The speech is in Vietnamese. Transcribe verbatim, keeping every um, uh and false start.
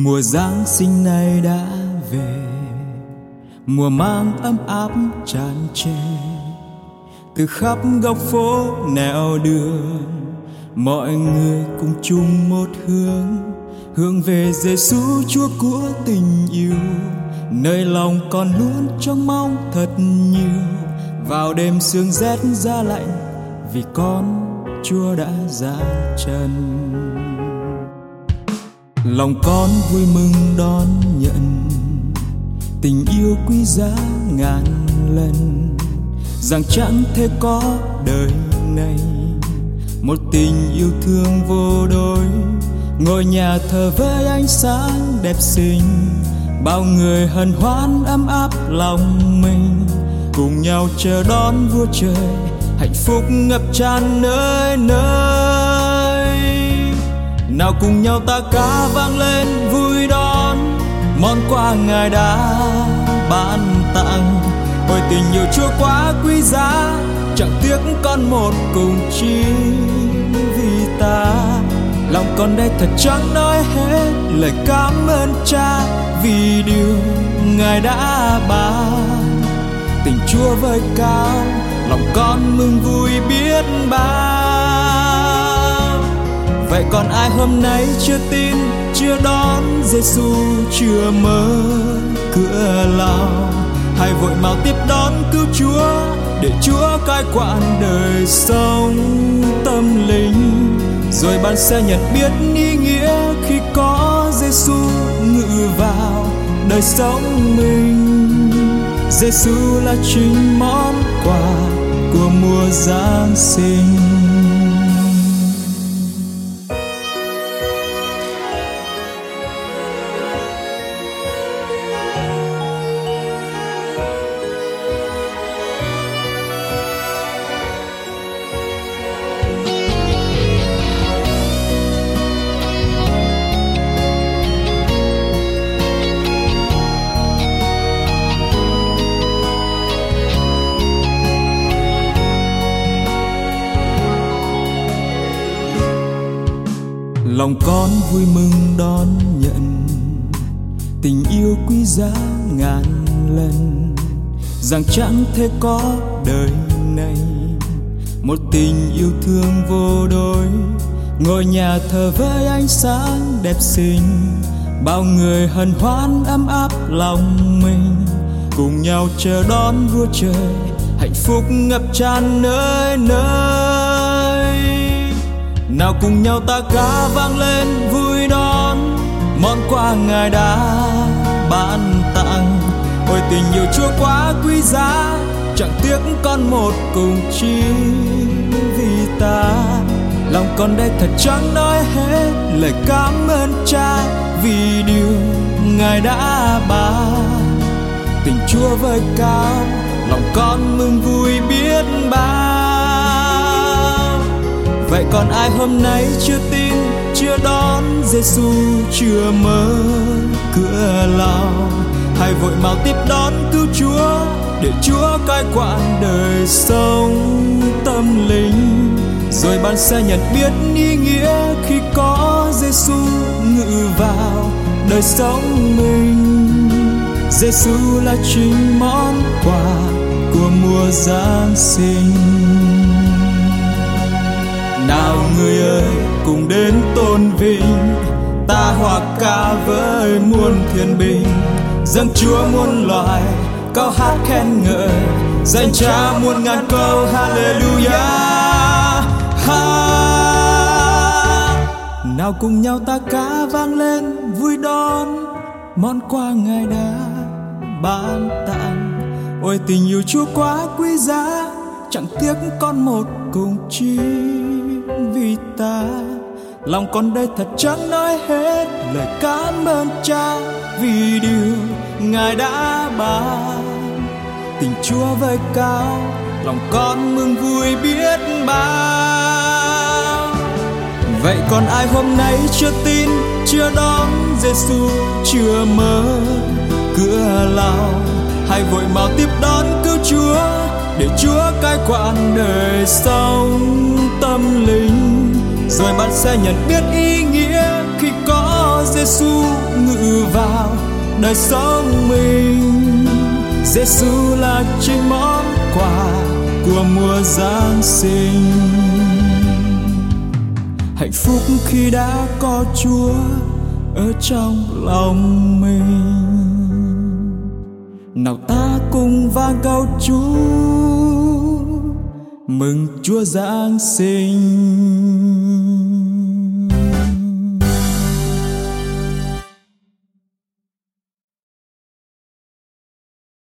Mùa Giáng sinh này đã về, mùa mang ấm áp tràn trề. Từ khắp góc phố nẻo đường, mọi người cùng chung một hướng, hướng về Giêsu Chúa của tình yêu, nơi lòng còn luôn trông mong thật nhiều. Vào đêm sương rét giá lạnh, vì con Chúa đã ra trần. Lòng con vui mừng đón nhận tình yêu quý giá ngàn lần, rằng chẳng thể có đời này một tình yêu thương vô đối. Ngôi nhà thờ với ánh sáng đẹp xinh, bao người hân hoan ấm áp lòng mình, cùng nhau chờ đón vua trời, hạnh phúc ngập tràn nơi nơi. Nào cùng nhau ta ca vang lên vui đón món quà Ngài đã ban tặng. Ôi tình yêu Chúa quá quý giá, chẳng tiếc con một cùng chi vì ta. Lòng con đây thật chẳng nói hết lời cảm ơn Cha, vì điều Ngài đã ban. Tình Chúa vời cao, lòng con mừng vui biết bao. Vậy còn ai hôm nay chưa tin, chưa đón Giêsu, chưa mở cửa lòng, hãy vội mau tiếp đón cứu Chúa, để Chúa cai quản đời sống tâm linh. Rồi bạn sẽ nhận biết ý nghĩa khi có Giêsu ngự vào đời sống mình. Giêsu là chính món quà của mùa Giáng sinh. Lòng con vui mừng đón nhận tình yêu quý giá ngàn lần, rằng chẳng thể có đời này một tình yêu thương vô đối. Ngôi nhà thờ với ánh sáng đẹp xinh, bao người hân hoan ấm áp lòng mình, cùng nhau chờ đón vua trời, hạnh phúc ngập tràn nơi nơi. Nào cùng nhau ta ca vang lên vui đón món quà Ngài đã ban tặng. Ôi tình yêu Chúa quá quý giá, chẳng tiếc con một cùng chi vì ta. Lòng con đây thật chẳng nói hết lời cảm ơn Cha, vì điều Ngài đã ban. Tình Chúa vời cao, lòng con mừng vui biết bao. Vậy còn ai hôm nay chưa tin, chưa đón Giêsu, chưa mở cửa lòng, hãy vội mau tiếp đón cứu Chúa, để Chúa cai quản đời sống tâm linh. Rồi bạn sẽ nhận biết ý nghĩa khi có Giêsu ngự vào đời sống mình. Giêsu là chính món quà của mùa Giáng sinh. Nào người ơi cùng đến tôn vinh, ta hòa ca với muôn thiên binh, dâng Chúa muôn loài câu hát khen ngợi, danh Cha muôn ngàn câu hallelujah. Ha. Nào cùng nhau ta ca vang lên vui đón món quà Ngài đã ban tặng. Ôi tình yêu Chúa quá quý giá, chẳng tiếc con một cùng chi vì ta. Lòng con đây thật chẳng nói hết lời cảm ơn Cha, vì điều Ngài đã ban. Tình Chúa vời cao, lòng con mừng vui biết bao. Vậy còn ai hôm nay chưa tin, chưa đón Giêsu, chưa mở cửa lòng, hãy vội mau tiếp đón cứu Chúa, để Chúa cai quản đời sống tâm linh. Rồi bạn sẽ nhận biết ý nghĩa khi có cho Giêsu ngự vào đời sống mình. Giêsu là chính món quà của mùa Giáng sinh. Hạnh phúc khi đã có Chúa ở trong lòng mình. Nào ta cùng vang câu chúc mừng Chúa Giáng sinh.